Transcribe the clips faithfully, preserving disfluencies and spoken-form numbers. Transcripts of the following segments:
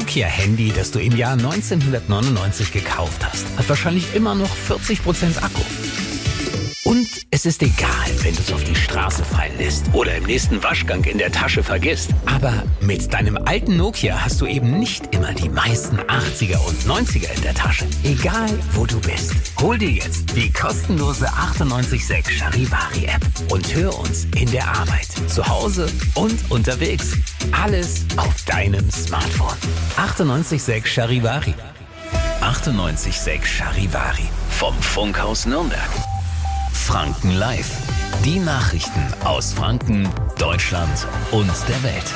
Nokia-Handy, das du im Jahr neunzehnhundertneunundneunzig gekauft hast, hat wahrscheinlich immer noch vierzig Prozent Akku. Und es ist egal, wenn du es auf die Straße fallen lässt oder im nächsten Waschgang in der Tasche vergisst. Aber mit deinem alten Nokia hast du eben nicht immer die meisten achtziger und neunziger in der Tasche. Egal, wo du bist. Hol dir jetzt die kostenlose achtundneunzig Komma sechs Charivari-App und hör uns in der Arbeit, zu Hause und unterwegs. Alles auf deinem Smartphone. achtundneunzig Komma sechs Charivari. achtundneunzig Komma sechs Charivari. Vom Funkhaus Nürnberg. Franken Live. Die Nachrichten aus Franken, Deutschland und der Welt.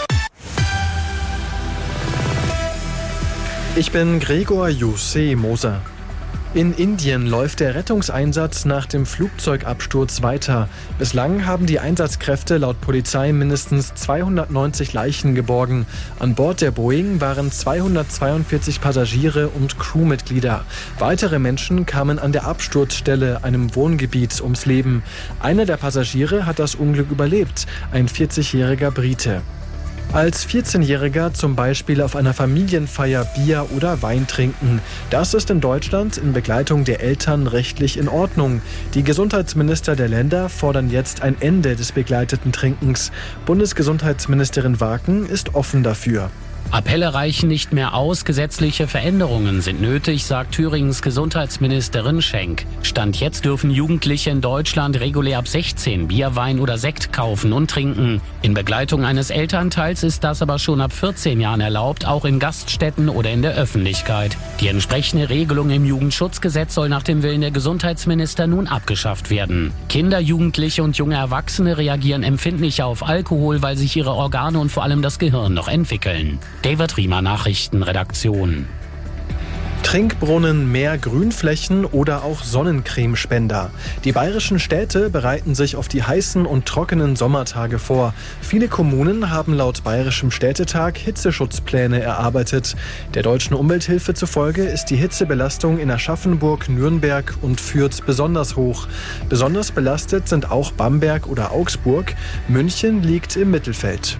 Ich bin Gregor Jose Moser. In Indien läuft der Rettungseinsatz nach dem Flugzeugabsturz weiter. Bislang haben die Einsatzkräfte laut Polizei mindestens zweihundertneunzig Leichen geborgen. An Bord der Boeing waren zweihundertzweiundvierzig Passagiere und Crewmitglieder. Weitere Menschen kamen an der Absturzstelle, einem Wohngebiet, ums Leben. Einer der Passagiere hat das Unglück überlebt, ein vierzigjähriger Brite. Als vierzehnjähriger zum Beispiel auf einer Familienfeier Bier oder Wein trinken. Das ist in Deutschland in Begleitung der Eltern rechtlich in Ordnung. Die Gesundheitsminister der Länder fordern jetzt ein Ende des begleiteten Trinkens. Bundesgesundheitsministerin Waken ist offen dafür. Appelle reichen nicht mehr aus, gesetzliche Veränderungen sind nötig, sagt Thüringens Gesundheitsministerin Schenk. Stand jetzt dürfen Jugendliche in Deutschland regulär ab sechzehn Bier, Wein oder Sekt kaufen und trinken. In Begleitung eines Elternteils ist das aber schon ab vierzehn Jahren erlaubt, auch in Gaststätten oder in der Öffentlichkeit. Die entsprechende Regelung im Jugendschutzgesetz soll nach dem Willen der Gesundheitsminister nun abgeschafft werden. Kinder, Jugendliche und junge Erwachsene reagieren empfindlicher auf Alkohol, weil sich ihre Organe und vor allem das Gehirn noch entwickeln. David Riemer, Nachrichtenredaktion. Trinkbrunnen, mehr Grünflächen oder auch Sonnencremespender. Die bayerischen Städte bereiten sich auf die heißen und trockenen Sommertage vor. Viele Kommunen haben laut Bayerischem Städtetag Hitzeschutzpläne erarbeitet. Der Deutschen Umwelthilfe zufolge ist die Hitzebelastung in Aschaffenburg, Nürnberg und Fürth besonders hoch. Besonders belastet sind auch Bamberg oder Augsburg. München liegt im Mittelfeld.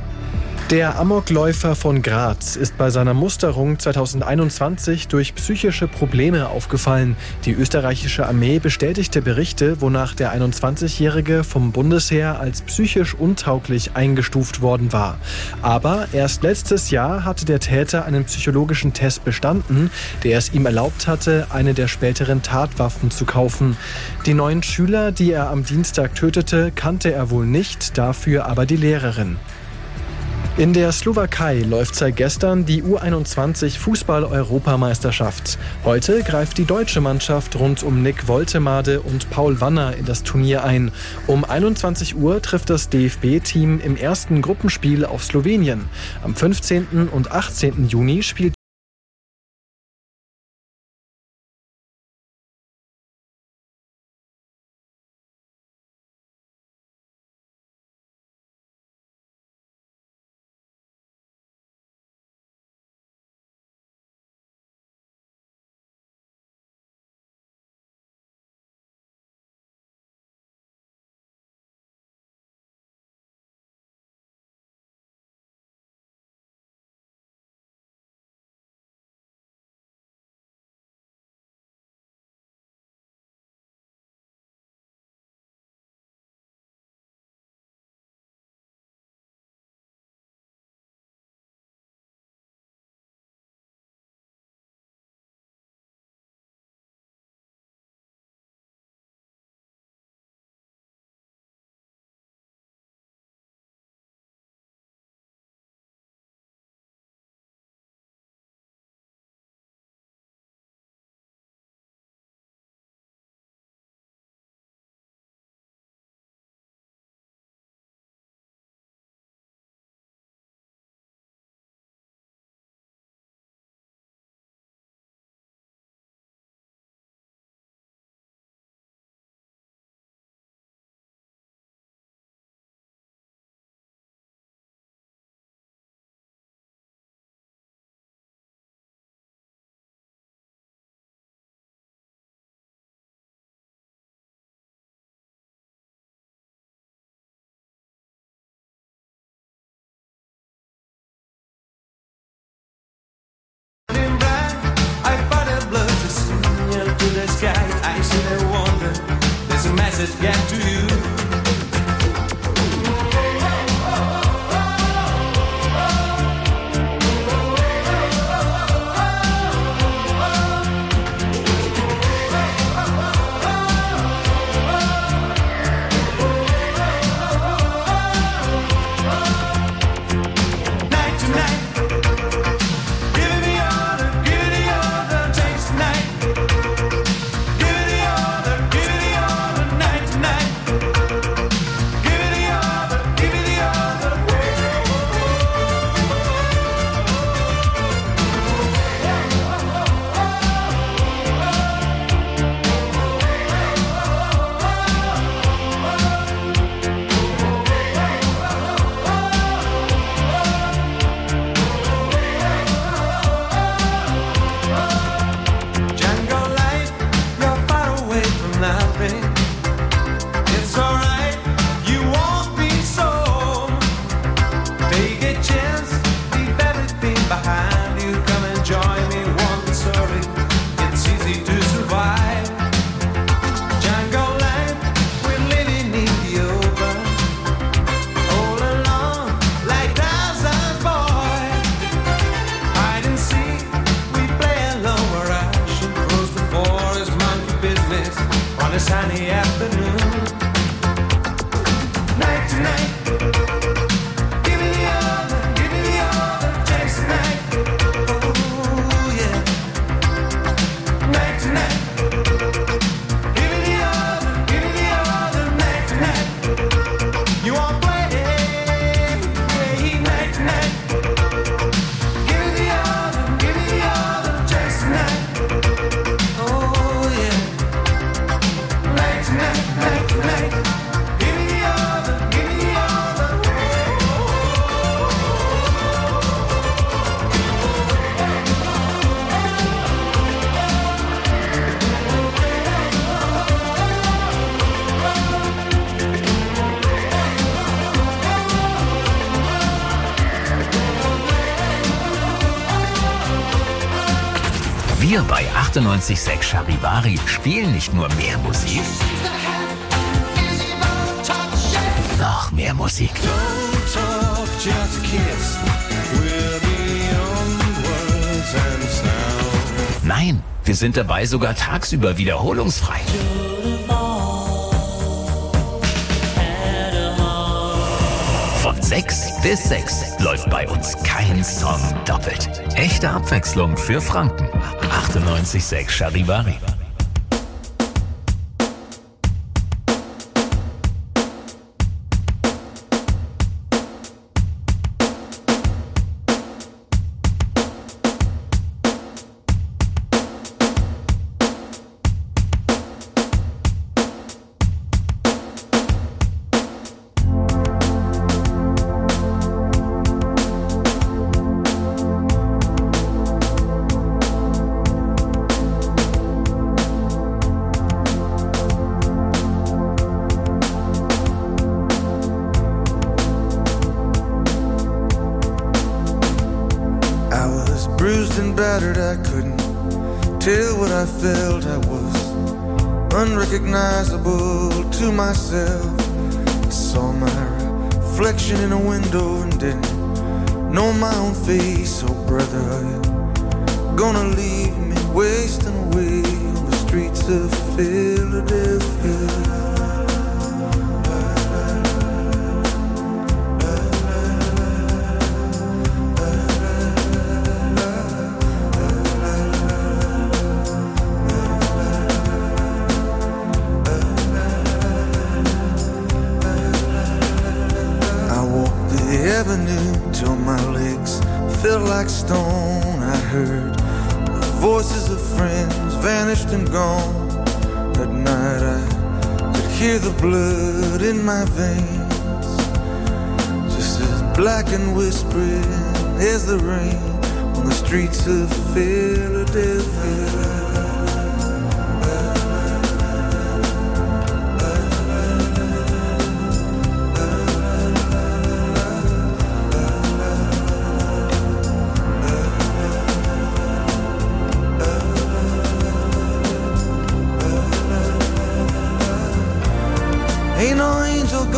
Der Amokläufer von Graz ist bei seiner Musterung zweitausendeinundzwanzig durch psychische Probleme aufgefallen. Die österreichische Armee bestätigte Berichte, wonach der einundzwanzigjährige vom Bundesheer als psychisch untauglich eingestuft worden war. Aber erst letztes Jahr hatte der Täter einen psychologischen Test bestanden, der es ihm erlaubt hatte, eine der späteren Tatwaffen zu kaufen. Die neun Schüler, die er am Dienstag tötete, kannte er wohl nicht, dafür aber die Lehrerin. In der Slowakei läuft seit gestern die U einundzwanzig Fußball-Europameisterschaft. Heute greift die deutsche Mannschaft rund um Nick Woltemade und Paul Wanner in das Turnier ein. Um einundzwanzig Uhr trifft das D F B-Team im ersten Gruppenspiel auf Slowenien. Am fünfzehnten und achtzehnten Juni spielt the sky, I see the wonder. There's a message get to you. Wir bei achtundneunzig Komma sechs Charivari spielen nicht nur mehr Musik, noch mehr Musik. Nein, wir sind dabei sogar tagsüber wiederholungsfrei. Von sechs bis sechs läuft bei uns kein Song doppelt. Echte Abwechslung für Franken. achtundneunzig Komma sechs Charivari. I couldn't tell what I felt. I was unrecognizable to myself. I saw my reflection in a window and didn't know my own face. Oh brother, are you gonna leave me wasting away on the streets of Philadelphia? Till my legs felt like stone. I heard the voices of friends vanished and gone. At night I could hear the blood in my veins, just as black and whispering as the rain on the streets of Philadelphia.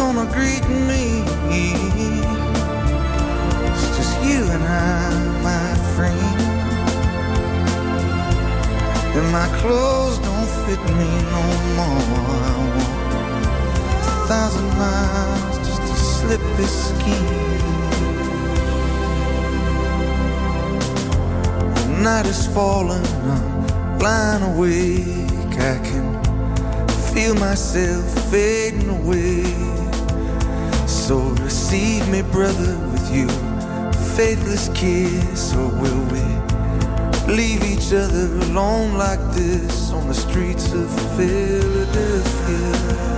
gonna greet me. It's just you and I, my friend. And my clothes don't fit me no more. I walk a thousand miles just to slip this skin. The night is falling, I'm lying awake. I can feel myself fading away. So receive me, brother, with you faithless kiss. Or will we leave each other alone like this on the streets of Philadelphia?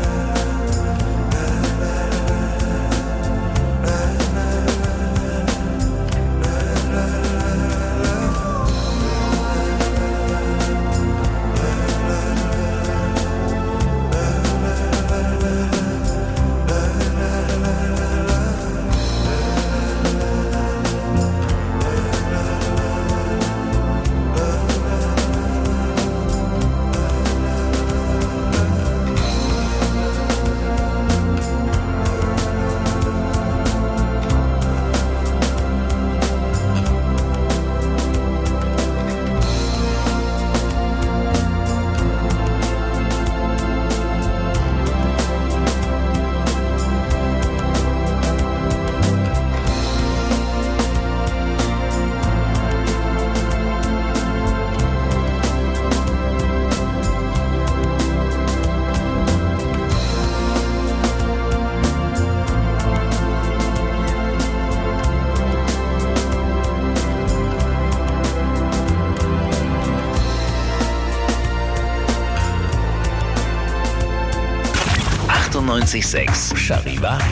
achtundneunzig Komma sechs Charivari.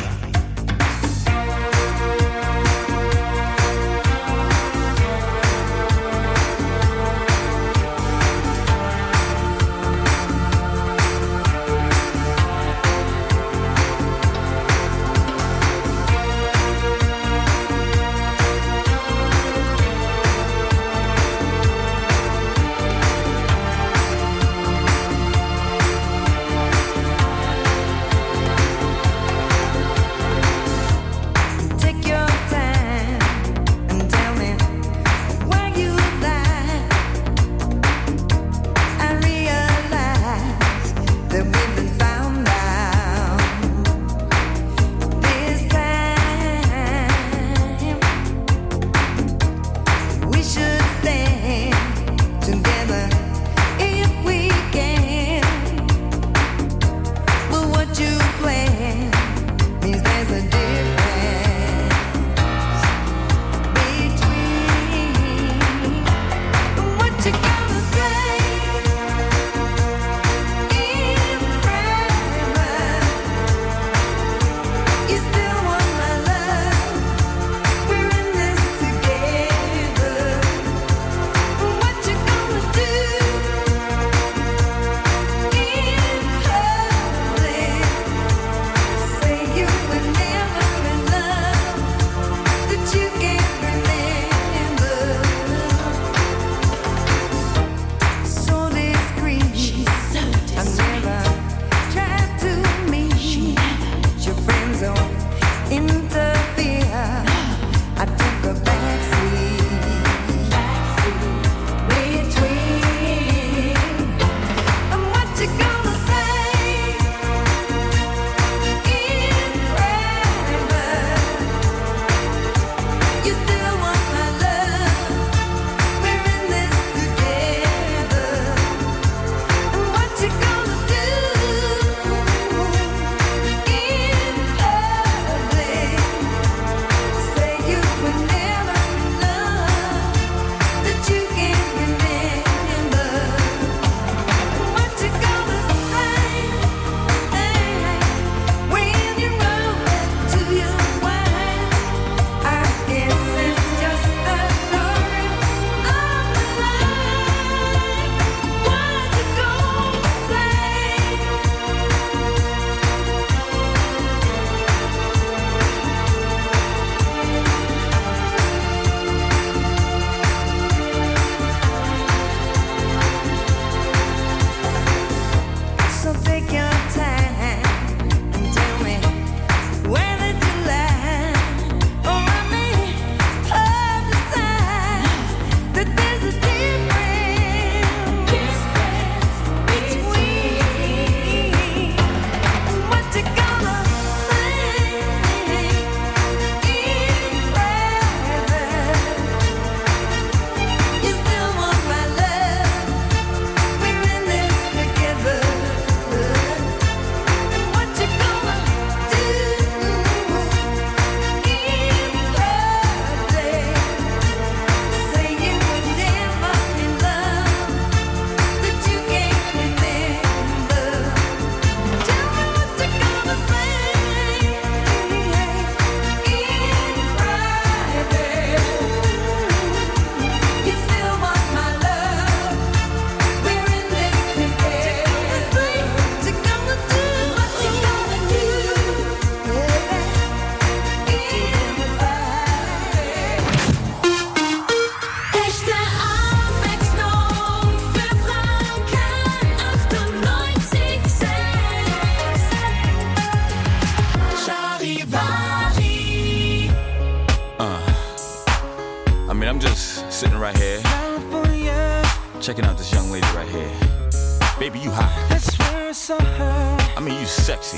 sitting right here, California, checking out this young lady right here. Baby, you hot. I swear I saw her. I mean, you sexy.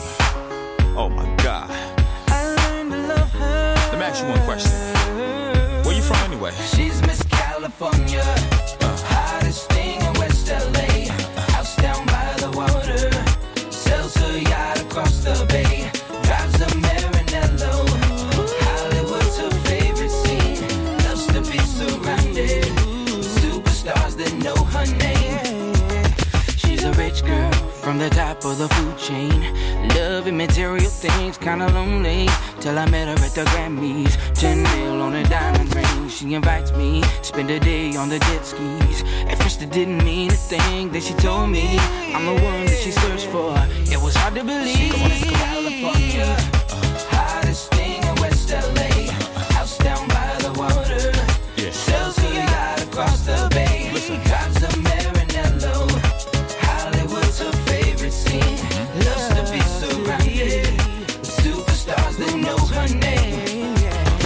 Oh my God. I learned to love her. Let me ask you one question. Where you from anyway? She's Miss California, uh. hottest thing in West L A. House down by the water, sells her yacht across the bay, drives a Maranello. Hollywood's her favorite scene, loves to be surrounded with superstars that know her name. She's a rich girl from the top of the food chain, loving material things, kinda lonely, till I met her at the Grammys. Ten mil on a diamond ring, she invites me, spend a day on the jet skis. At first it didn't mean a thing, then she told me I'm the one that she searched for. It was hard to believe. She's California, hottest thing in West L A. House down by the water, Yeah. sells her yacht across the bay, drives a Maranello. Hollywood's her favorite scene, loves to be surrounded with superstars that know her name.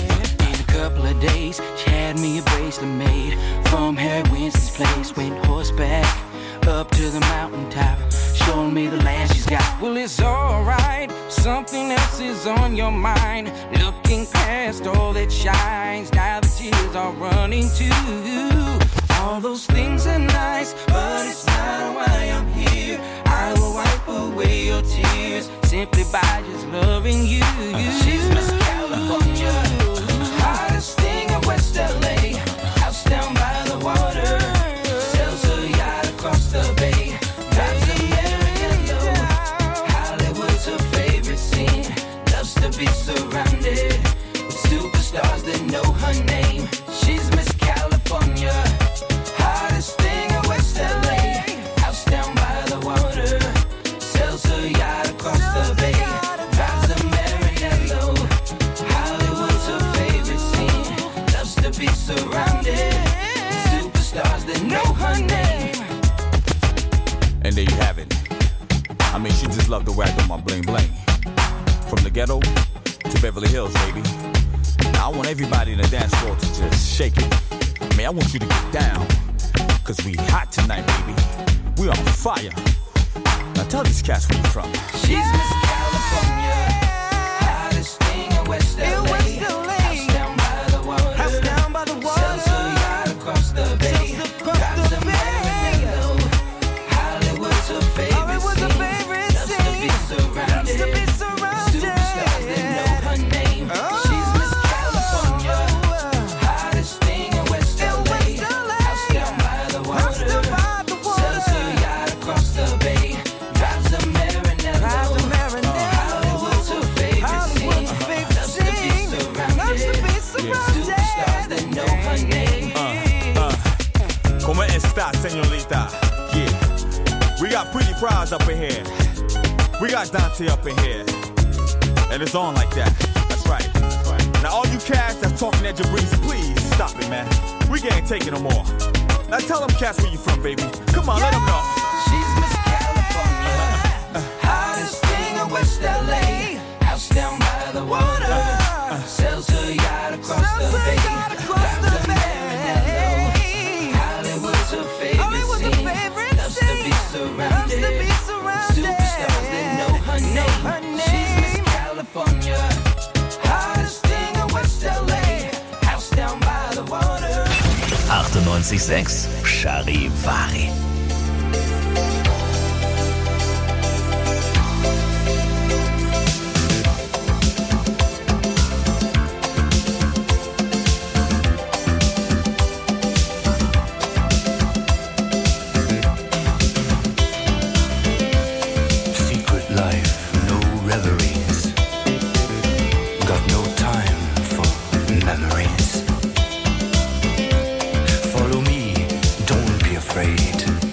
In a couple of days, she had me a bracelet made from Harry Winston's place. Went horseback up to the mountaintop, showing me the land she's got. Well, it's alright, something else is on your mind. Looking past all that shines, now the tears are running too. All those things are nice, but it's not why I'm here. I will wipe away your tears simply by just loving you. She's Miss California, hottest thing in West L A. House down by the water, sells her yacht across the bay, drives a Maranello. Hollywood's her favorite scene, loves to be surrounded with superstars that know her name. She's Miss California, hottest thing in West L A. House down by the water, sells her yacht across the bay, drives a Maranello. Hollywood's her favorite scene, loves to be surrounded with superstars that know her name. And there you have it. I mean, she just loved the way I do my bling bling. From the ghetto to Beverly Hills, baby. Now I want everybody in the dance floor to just shake it. I mean, I want you to get down, cause we hot tonight, baby. We on fire. Now tell these cats where you from. She's Miss California, hottest thing in West L A. House down by the water, sells her yacht across the bay, drives a Maranello. Hollywood's her favorite scene, loves to be surrounded with superstars that know her name. She's Miss California, hottest thing in West L A. House down by the water, sells her yacht across the bay, drives a Maranello. Hollywood's her favorite scene, loves to be surrounded with superstars that know her name. Uh, uh, ¿Cómo está, señorita? Yeah. We got Pretty Prize up in here. We got Dante up in here. And it's on like that. That's right. That's right. Now all you cats that's talking at Jabrice, please stop it, man. We can't take it no more. Now tell them cats where you from, baby. Come on, let them know. She's Miss California, hottest thing in West L A. House down by the water, sells her yacht across the bay, drives a Maranello. Hollywood's her favorite scene, loves to be surrounded with superstars that know her name. She's Miss California, hottest thing in West L A. House down by the water. achtundneunzig Komma sechs Charivari. Secret life, no reveries. Got no time for memories. Follow me, don't be afraid.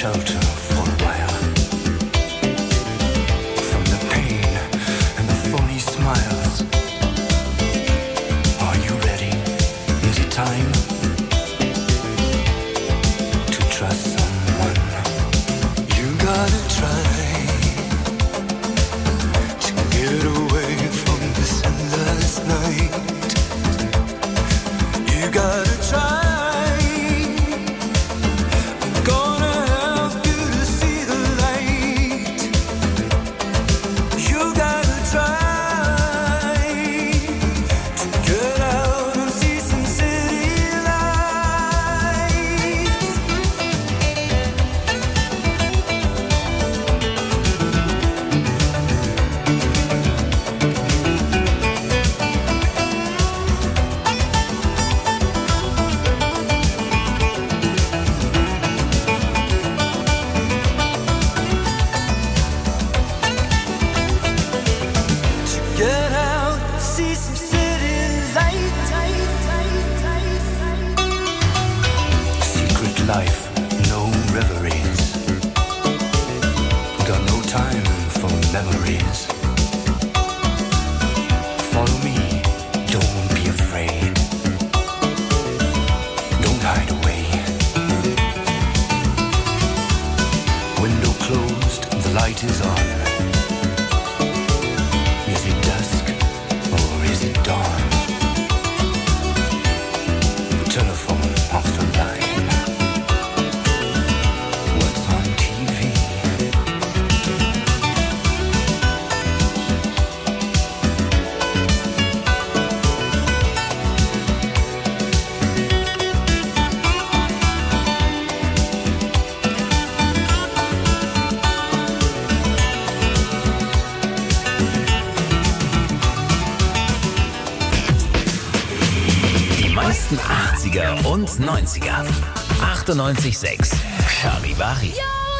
shelter for a while from the pain and the phony smiles. Are you ready? Is it time to trust someone? You gotta try to get away from this endless night. You gotta try. Und neunziger. achtundneunzig Komma sechs. Charivari.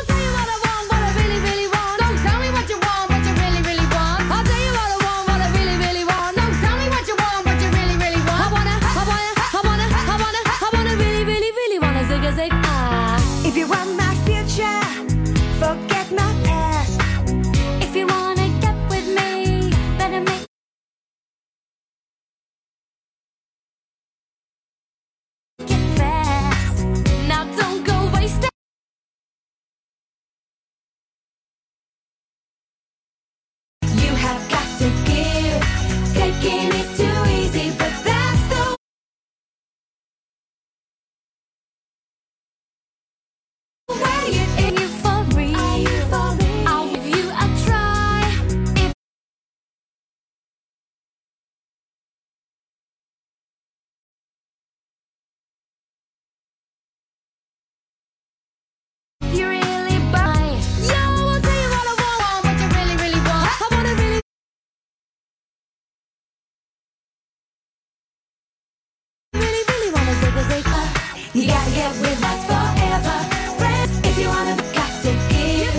You gotta get with us forever, friends. If you wanna, got to give.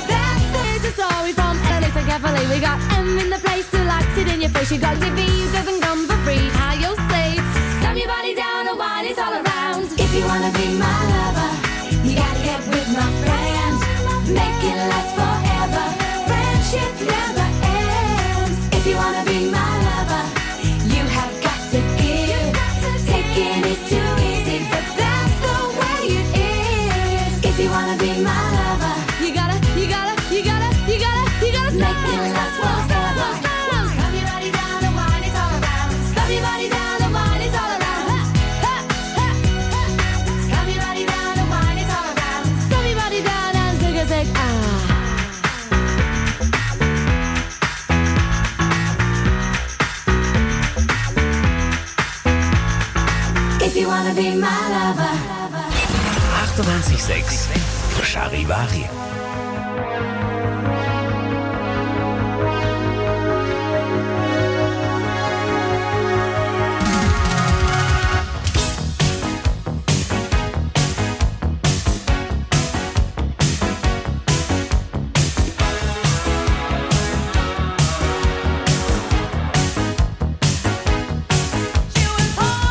That's the story from Alex and Carefully. We got M in the place who likes it in your face. You got T V who doesn't come for free. How you'll say, slam your body down and wine is all around. If you wanna be my lover, you gotta get with my friends. Make it last forever. Friendship never ends. If you wanna be my lover, you have got to give. Taking is too easy, but that's the way it is. If you wanna be my lover, you gotta, you gotta, you gotta, you gotta, you gotta make it last forever. Stop your body down, the wine is all around. Stop your body down, the wine is all around. Ha, ha, ha. Stop your body down, the wine is all around. Stop your body down and take a sec. Ah. If you wanna be my lover. achtundneunzig Komma sechs. Charivari.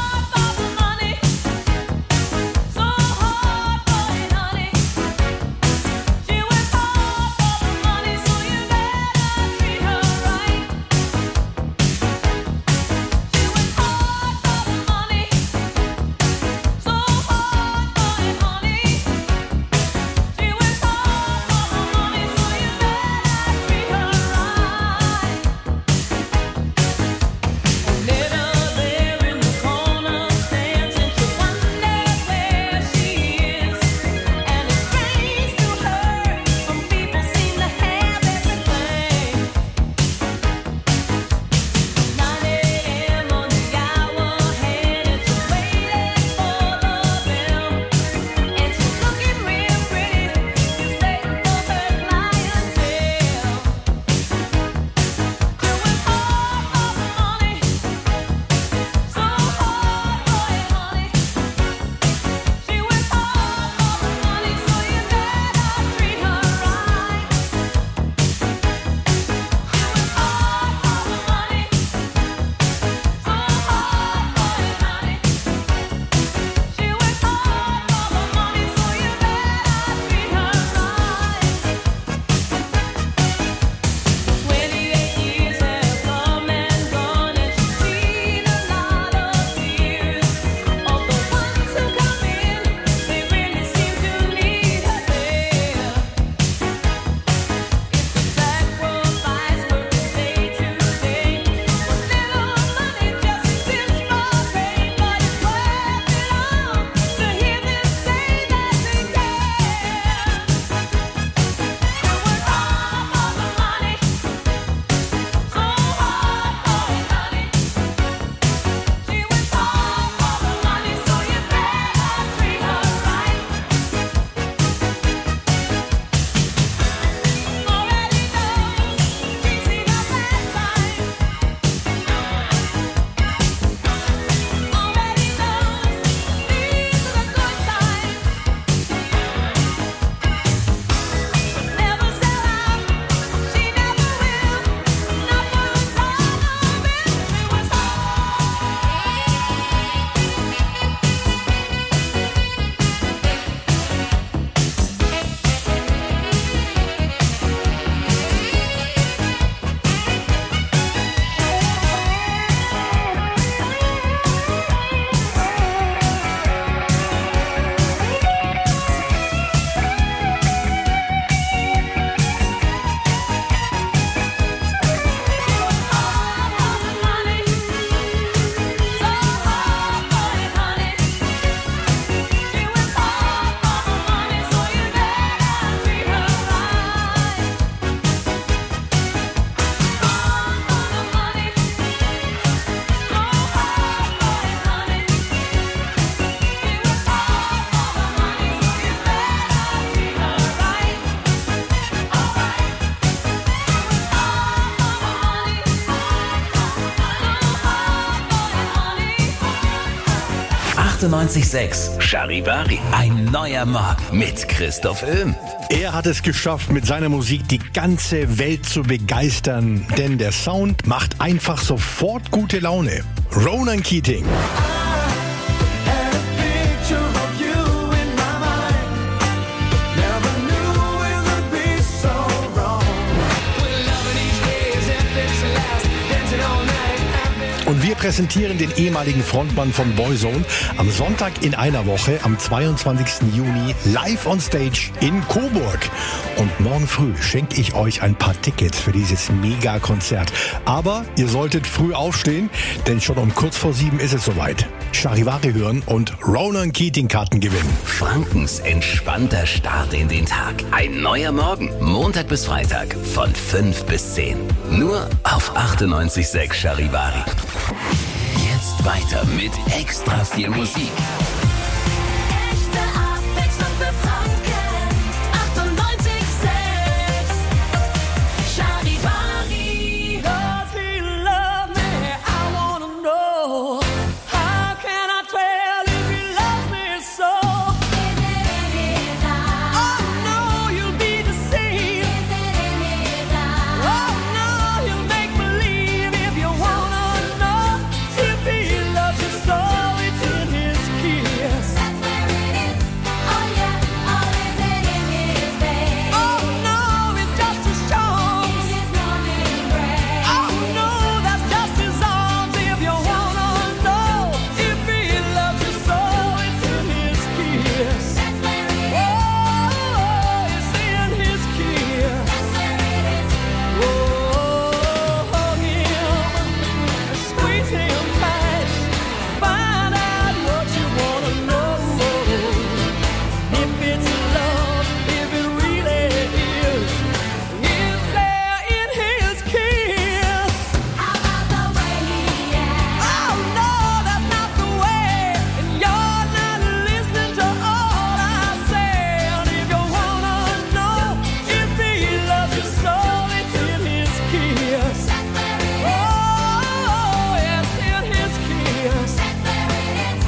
So hard for it, honey. achtundneunzig Komma sechs Charivari. Ein neuer Morgen mit Christoph Öhm. Er hat es geschafft, mit seiner Musik die ganze Welt zu begeistern, denn der Sound macht einfach sofort gute Laune. Ronan Keating. Und wir präsentieren den ehemaligen Frontmann von Boyzone am Sonntag in einer Woche, am zweiundzwanzigsten Juni, live on stage in Coburg. Und morgen früh schenke ich euch ein paar Tickets für dieses Mega-Konzert. Aber ihr solltet früh aufstehen, denn schon um kurz vor sieben ist es soweit. Charivari hören und Ronan Keating Karten gewinnen. Frankens entspannter Start in den Tag. Ein neuer Morgen, Montag bis Freitag von fünf bis zehn. Nur auf achtundneunzig Komma sechs Charivari. Jetzt weiter mit extra viel Musik. Echte Abwechslung für Franken. achtundneunzig Komma sechs Charivari. Does he love me? I wanna know. How can I tell if he loves me so? Is it in his eyes? Oh no, you'll be deceived. Is it in his eyes? Oh no, you'll make believe if you wanna know. If he loves you so, it's in his kiss. That's where it is. Oh yeah. Oh, is it in his face? Oh no, it's just his charms. In his warm embrace? Oh no, that's just his arms. If you wanna know, if he loves you so, it's in his kiss. That's where it is. Oh, it's in his kiss. That's where it is. Oh, hug him, squeeze him tight, find out what you wanna know. If it's love, if it really is, is there in his kiss? How about the way he acts? Oh no, that's not the way, and you're not listening to all I say. And if you wanna know if he loves you so, it's in his kiss. That's where it is. Oh, yes, in his kiss. That's where it is.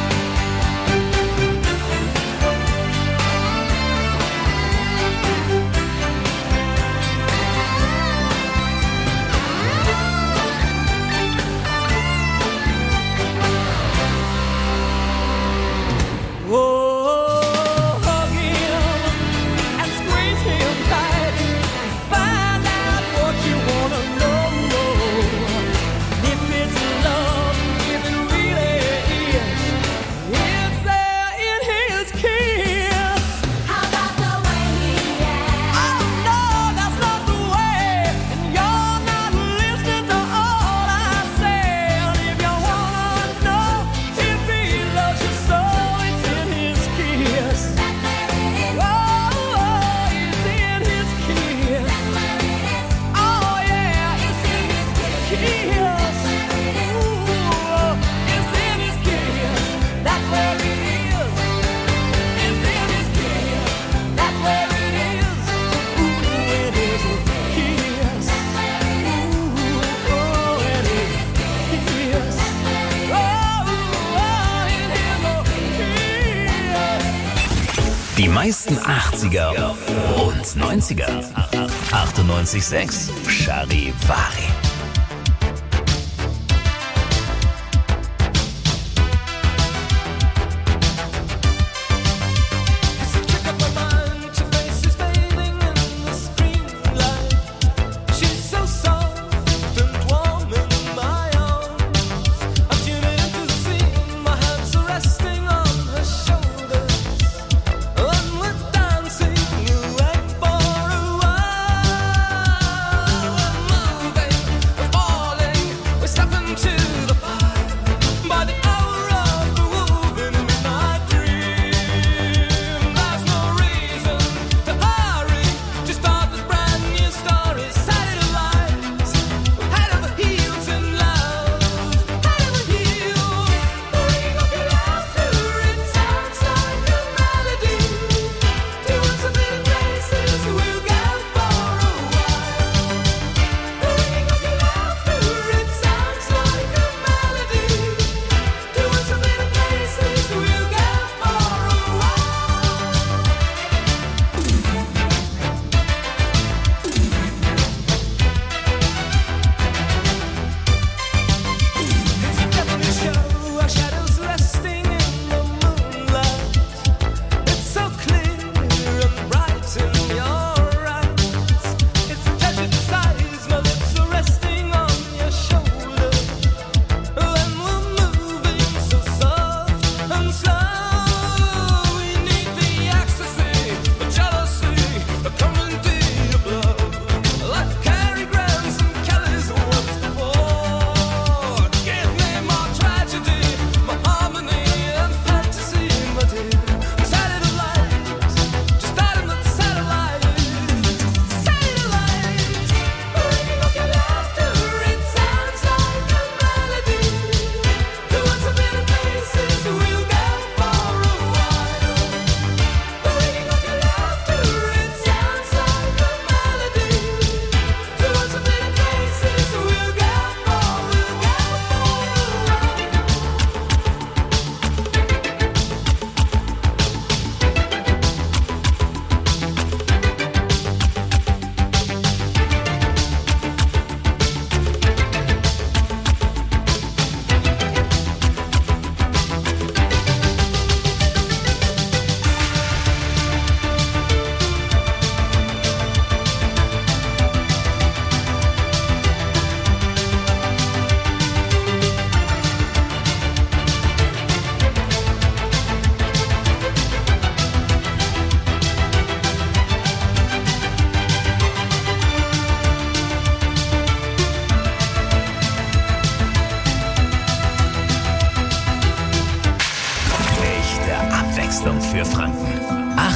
Oh, hug him and squeeze him tight. Find out what you wanna know. If it's love, if it really is, it's there in his kiss. How about the way he acts? Oh no, that's not the way, and you're not listening to all I say. And if you wanna know if he loves you so, it's in his kiss. That's where it is. Oh, it's in his kiss. That's where it is. Oh yeah, It's in his kiss. kiss. Ooh, it's in his kiss. That's where it is. It's in his kiss. That's where it is. Ooh, it is his kiss. Ooh, oh, it is his kiss. Oh, oh, it is his kiss. Die meisten achtziger und neunziger. achtundneunzig Komma sechs Charivari. She's so soft and warm in my arms. I tune in to see my hands are resting on her shoulders. And we're dancing away for a while. We're moving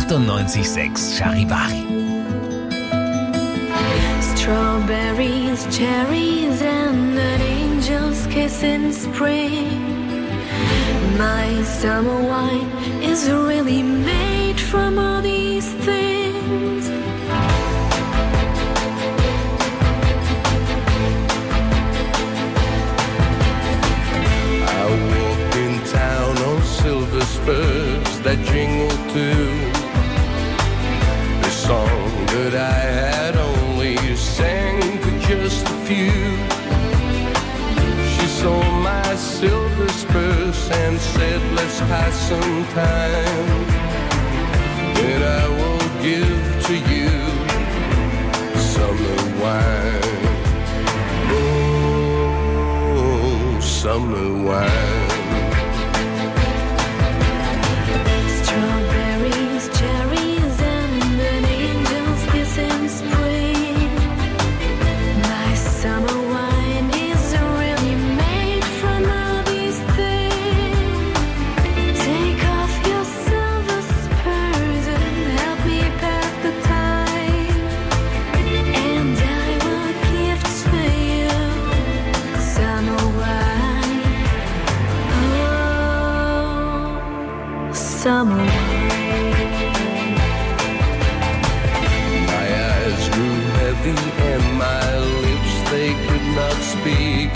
achtundneunzig Komma sechs Charivari. Strawberries, cherries, and an angel's kiss in spring. My summer wine is really made from all these things. I walk in town on silver spurs that jingle too. The song that I had only sang to just a few. She saw my silver spurs and said, let's pass some time. Then I will give to you summer wine. Oh, summer wine. Strawberries, cherries, and an angel's kiss in spring. My summer wine is really made from all these things. Take off your silver spurs and help me pass the time, and I will give to you summer wine. Oh, summer wine. My eyes grew heavy and my lips, they could not speak.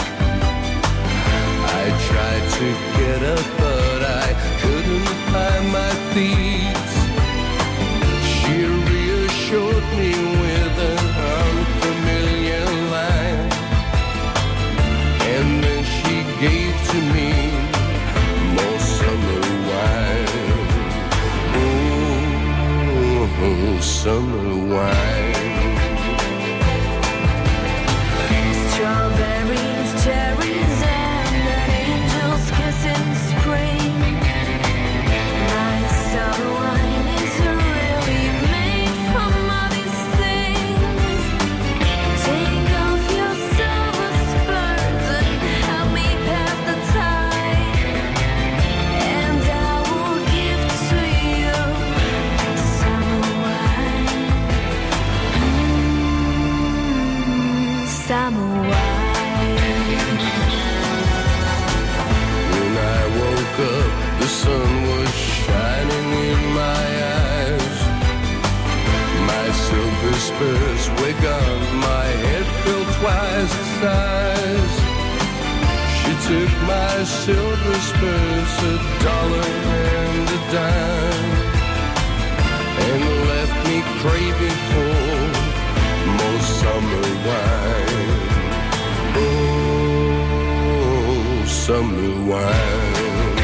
I tried to get up, but I couldn't find my feet. She reassured me with an unfamiliar line, and then she gave to me more summer wine. Oh, summer wine. Strawberries, cherries, and an angel's kiss in spring. My summer wine is really made from all these things. Take off your silver spurs and help me pass the time, and I will give to you summer wine. Mm, summer wine. When I woke up, the sun was shining in my eyes. My silver spurs were gone, my head felt twice the size. She took my silver spurs, a dollar and a dime, and left me craving for more summer wine. Oh, summer wine.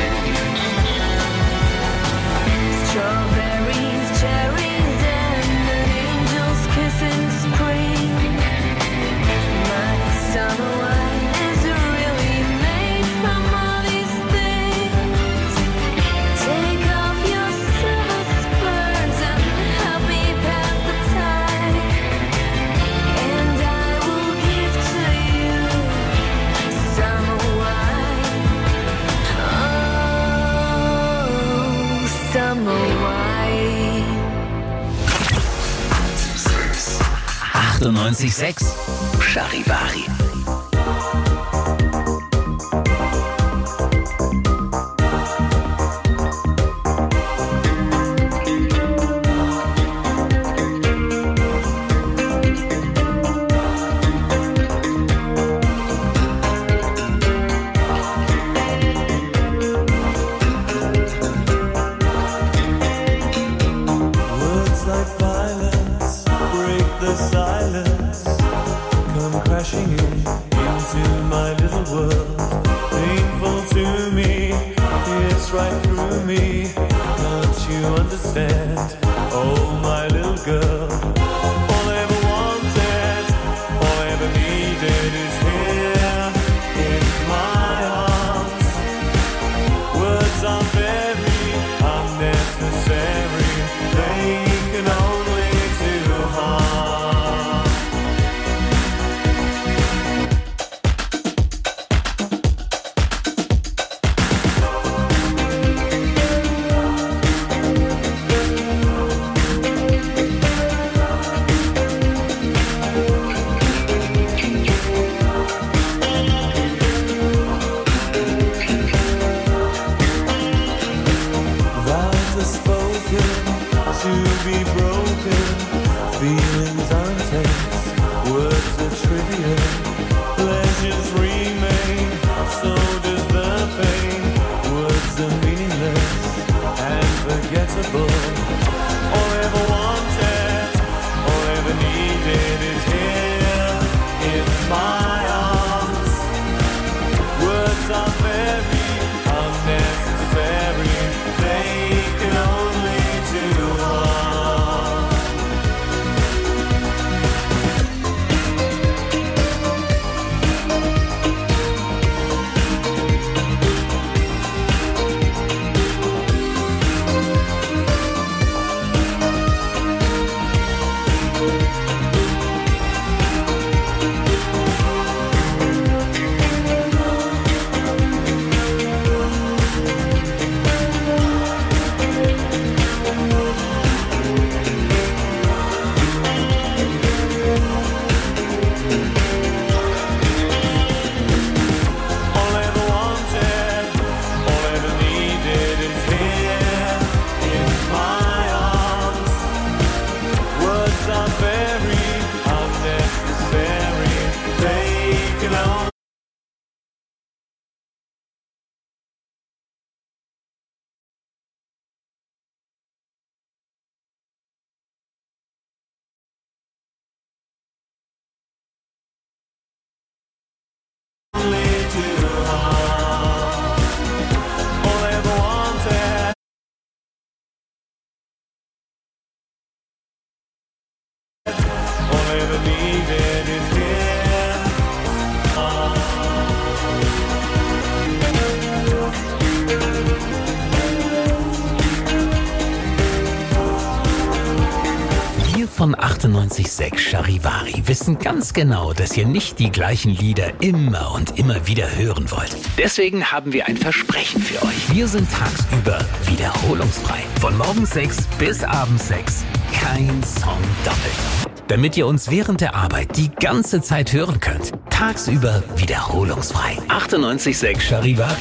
Strawberries, cherries, and an angel's kiss in spring. My summer wine is really made from all these things. Take off your silver spurs and help me pass the time, and I will give to you summer wine. Oh, summer wine. achtundneunzig Komma sechs Charivari. Words like violence break the silence, come crashing in into my little world. Painful to me, it's right through me. Can't you understand? Oh, my little girl. All I ever wanted, all I ever needed is here in my arms. Words are very unnecessary. They can only do harm. achtundneunzig Komma sechs Charivari wissen ganz genau, dass ihr nicht die gleichen Lieder immer und immer wieder hören wollt. Deswegen haben wir ein Versprechen für euch. Wir sind tagsüber wiederholungsfrei. Von morgens sechs bis abends sechs. Kein Song doppelt. Damit ihr uns während der Arbeit die ganze Zeit hören könnt. Tagsüber wiederholungsfrei. achtundneunzig Komma sechs Charivari.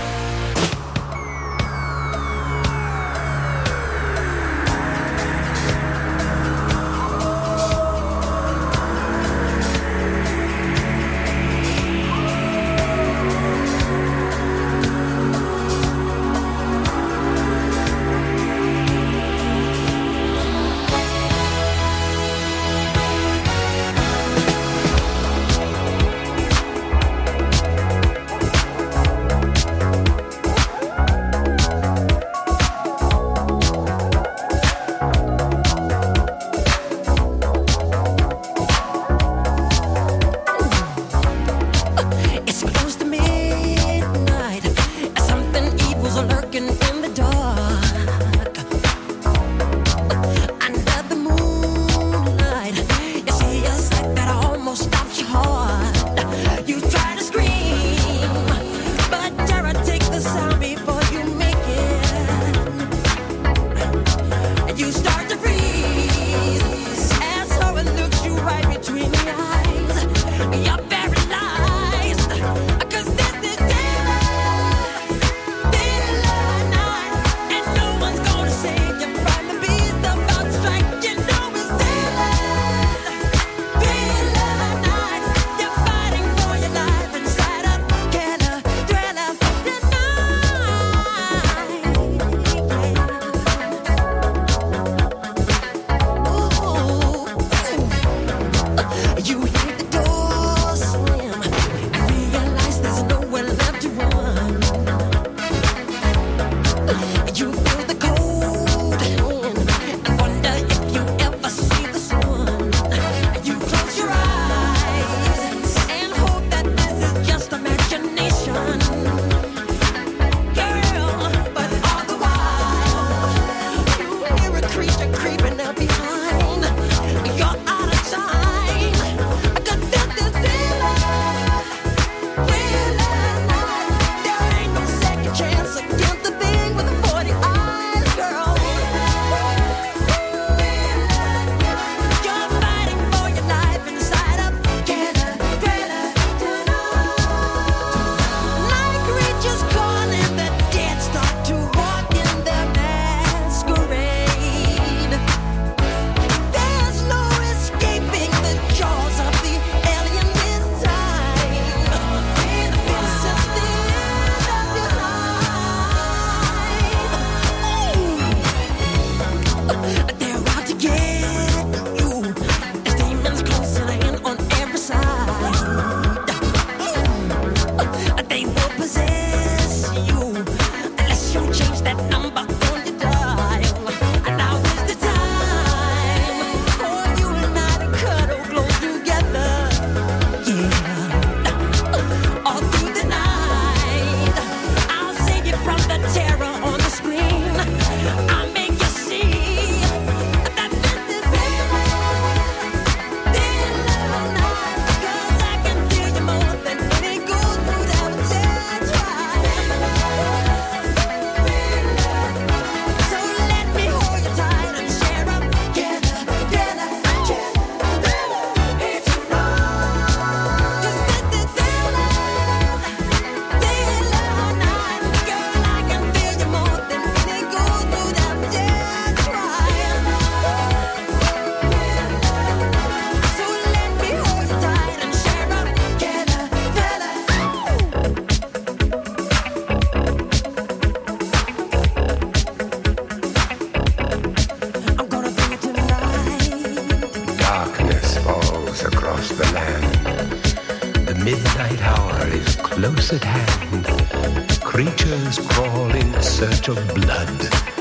close at hand. Creatures crawl in search of blood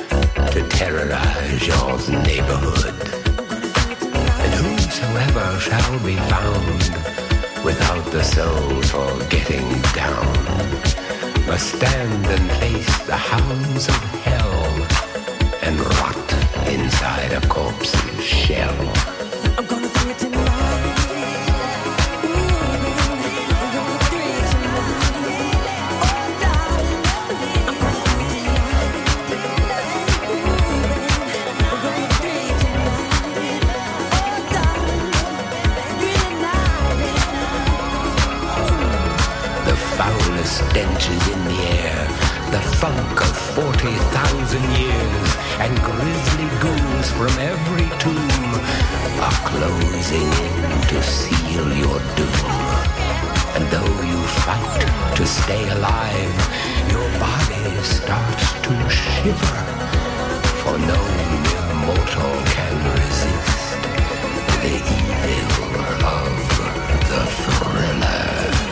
to terrorize your neighborhood. And whosoever shall be found without the soul for getting down must stand and face the hounds of hell and rot inside a corpse's shell. poisonous stenches in the air, the funk of forty thousand years, and grisly ghouls from every tomb are closing in to seal your doom. And though you fight to stay alive, your body starts to shiver, for no mere mortal can resist the evil of the thriller.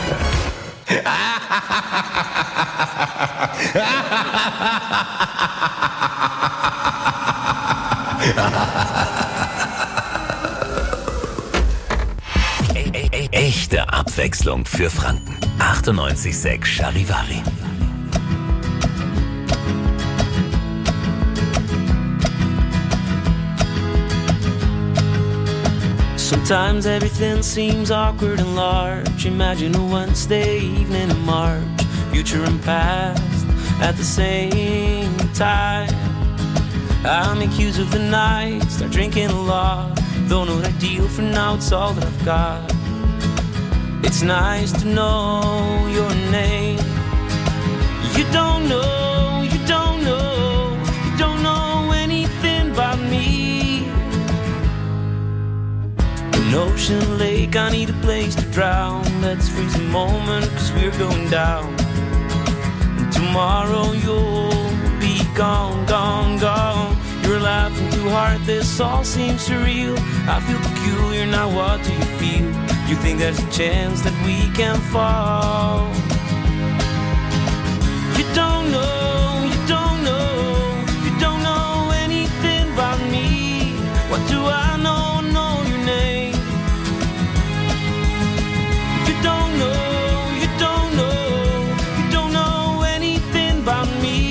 E- e- e- Echte Abwechslung für Franken. achtundneunzig Komma sechs Charivari. Sometimes everything seems awkward and large. Imagine a Wednesday evening in March, future and past at the same time. I make use of the night, start drinking a lot. Though not ideal for now, it's all that I've got. It's nice to know your name. You don't know, you don't know, you don't know anything about me. An ocean lake, I need a place to drown. Let's freeze a moment, cause we're going down. And tomorrow you'll be gone, gone, gone. You're laughing too hard, this all seems surreal. I feel peculiar, now what do you feel? You think there's a chance that we can fall? You don't know, you don't know, you don't know anything about me. What do I know, know your name? You don't know, you don't know, you don't know anything about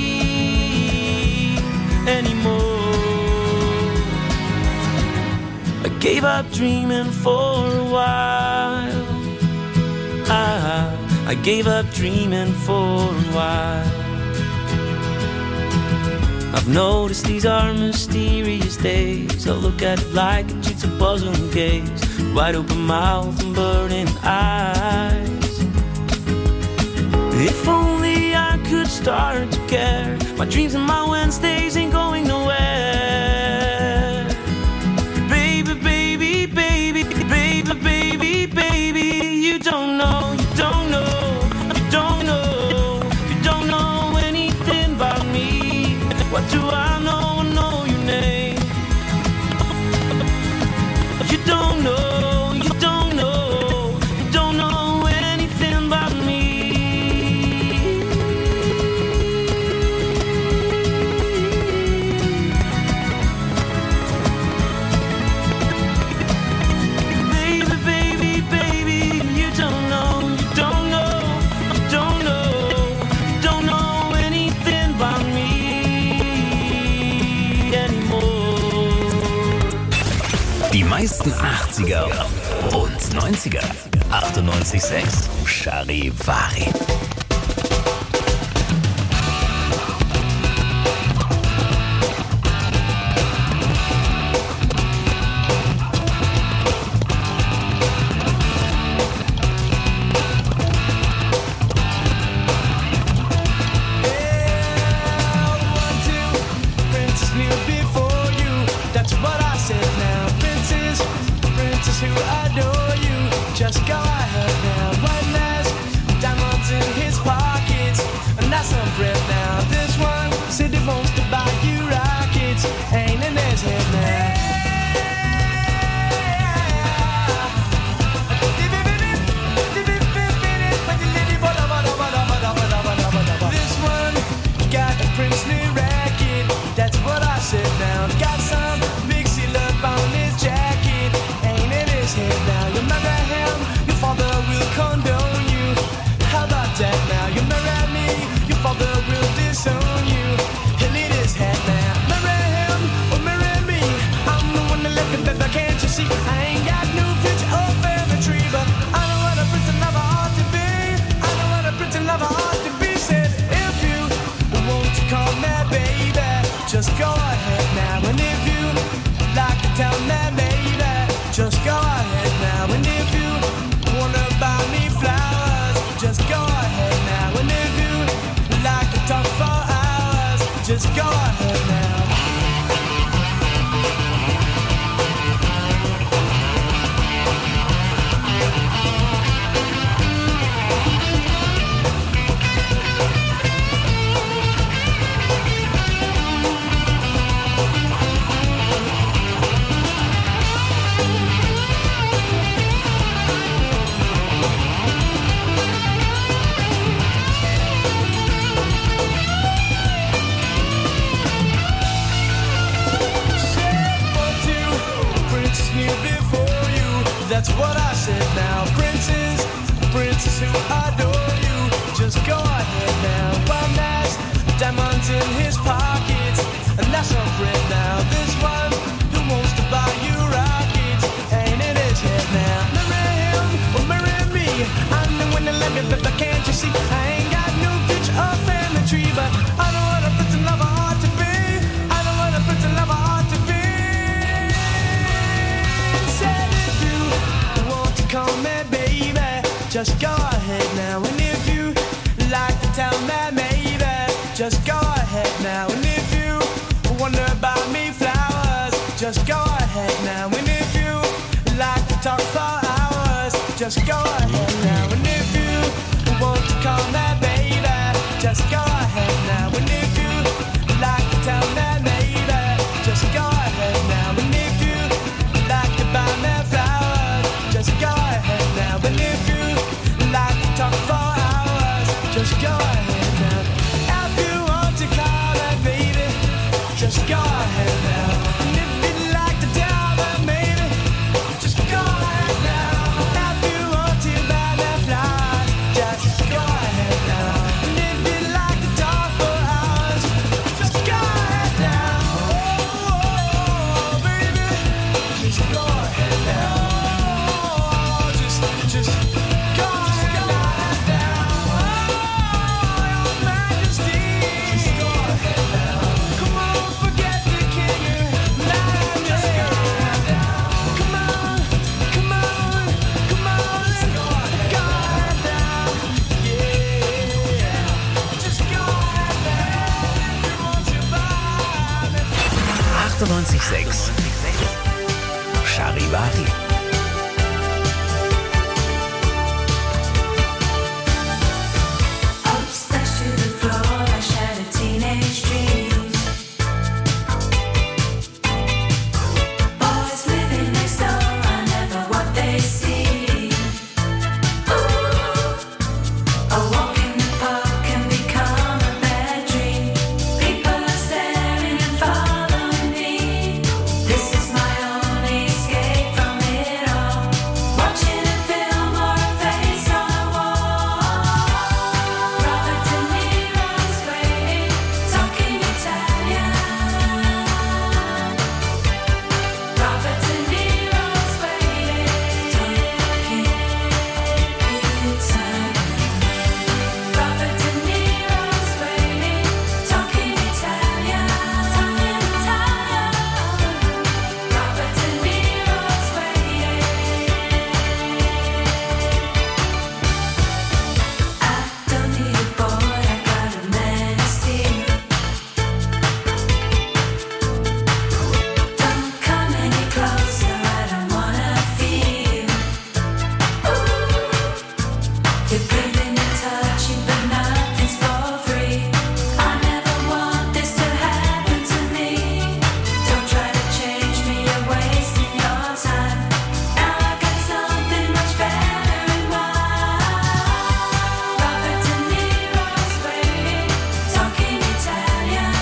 me anymore. I gave up dreaming for a while. I, I gave up dreaming for a while. I've noticed these are mysterious days. I look at it like a jigsaw puzzle and gaze, wide open mouth and burning eyes. If only I could start to care. My dreams and my Wednesdays ain't going nowhere. Baby, baby, baby, baby, baby, baby, you don't know, you don't know, you don't know, you don't know anything about me. What do I know, know your name? You don't know, you don't know, you don't know anything about me. Baby, baby, baby, you don't know, you don't know, you don't know, you don't know anything about me anymore. Die meisten achtziger und neunziger. achtundneunzig Komma sechs Charivari. Princess kneel before you. That's what I said now. Princess, princess who adore you. Just go ahead now. White lass, diamonds in his see, I ain't got no picture or family tree, but I know what a pretty lover ought to be. I know what a pretty lover ought to be. Said if you want to call me baby, just go ahead now. And if you like to tell me maybe, just go ahead now. And if you wonder about me flowers, just go ahead now. And if you like to talk for hours, just go ahead now. And if you want to call me baby, just go ahead now. And if you like to tell me maybe, just go ahead now. And if you like to buy me flowers, just go ahead now. And if you like to talk for hours, just go ahead now. If you want to call me baby, just go ahead now. And if you'd like to tell me maybe, just go ahead now. If you want to buy me flowers, just go ahead now. And if you'd like to talk for hours, just go ahead now. Oh, baby, just go ahead now. Oh, just, just go ahead now. Oh, your Majesty, just go ahead now. Come on, forget the king. Now just go ahead now. Come on, come on, come on, go ahead now. Yeah, just go ahead now. If you want to buy me. achtundneunzig Komma sechs Charivari. Upstairs to the floor, I shattered teenage dreams. Boys living next door are never what they seem. Ooh, a walk in the park can become a bad dream. People are staring and following me. This is my only escape from it all. Watching a film or a face on a wall. Robert De Niro's waiting, talking Italian. Robert De Niro's waiting, talking Italian. Robert De Niro's waiting, talking Italian. Robert De Niro's waiting. I don't need a boy, I got a man of steel. Don't come any closer, I don't wanna feel. Ooh, you're breathing and touching, but nothing's for free. I never want this to happen to me. Don't try to change me, you're wasting your time. Now I got something much better in mind. Robert De Niro's waiting, talking Italian.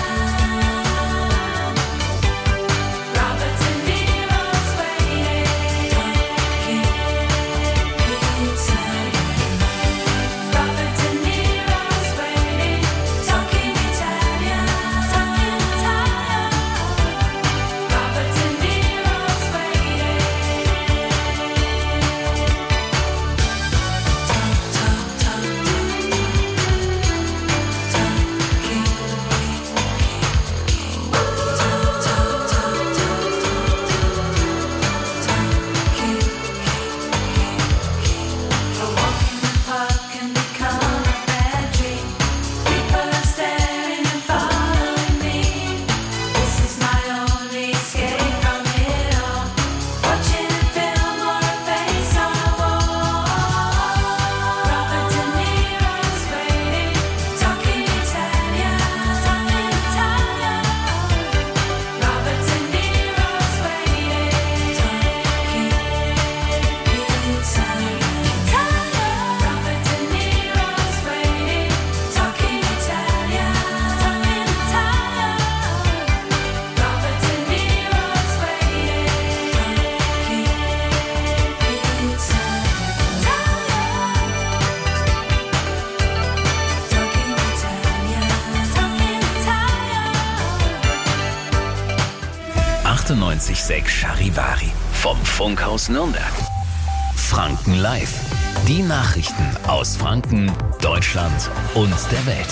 Robert De Niro's waiting, talking Italian. Robert De Niro's waiting, talking Italian. Robert De Niro's waiting. A walk in the park can become a bad dream. People are staring and following me. This is my only escape from it all. Watching a film or a face on a wall. Robert De Niro's waiting, talking Italian. Robert De Niro's waiting, talking Italian. Robert De Niro's waiting, talking Italian. Robert De Niro's waiting, achtundneunzig Komma sechs Charivari. Vom Funkhaus Nürnberg. Franken Live. Die Nachrichten aus Franken, Deutschland und der Welt.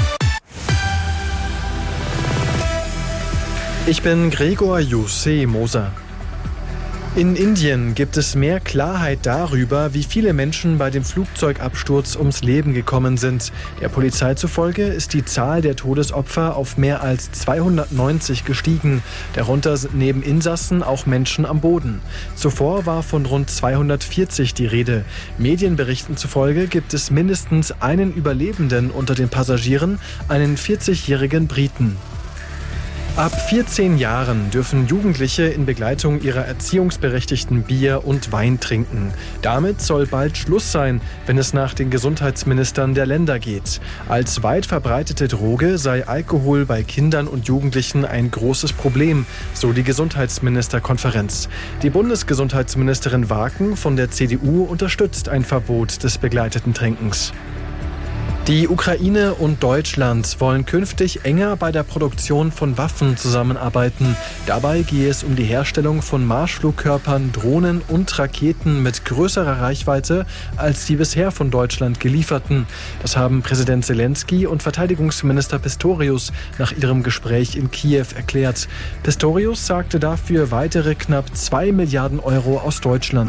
Ich bin Gregor Jose Moser. In Indien gibt es mehr Klarheit darüber, wie viele Menschen bei dem Flugzeugabsturz ums Leben gekommen sind. Der Polizei zufolge ist die Zahl der Todesopfer auf mehr als zweihundertneunzig gestiegen. Darunter sind neben Insassen auch Menschen am Boden. Zuvor war von rund zweihundertvierzig die Rede. Medienberichten zufolge gibt es mindestens einen Überlebenden unter den Passagieren, einen vierzigjährigen Briten. Ab vierzehn Jahren dürfen Jugendliche in Begleitung ihrer Erziehungsberechtigten Bier und Wein trinken. Damit soll bald Schluss sein, wenn es nach den Gesundheitsministern der Länder geht. Als weit verbreitete Droge sei Alkohol bei Kindern und Jugendlichen ein großes Problem, so die Gesundheitsministerkonferenz. Die Bundesgesundheitsministerin Waken von der C D U unterstützt ein Verbot des begleiteten Trinkens. Die Ukraine und Deutschland wollen künftig enger bei der Produktion von Waffen zusammenarbeiten. Dabei gehe es um die Herstellung von Marschflugkörpern, Drohnen und Raketen mit größerer Reichweite als die bisher von Deutschland gelieferten. Das haben Präsident Zelensky und Verteidigungsminister Pistorius nach ihrem Gespräch in Kiew erklärt. Pistorius sagte dafür weitere knapp zwei Milliarden Euro aus Deutschland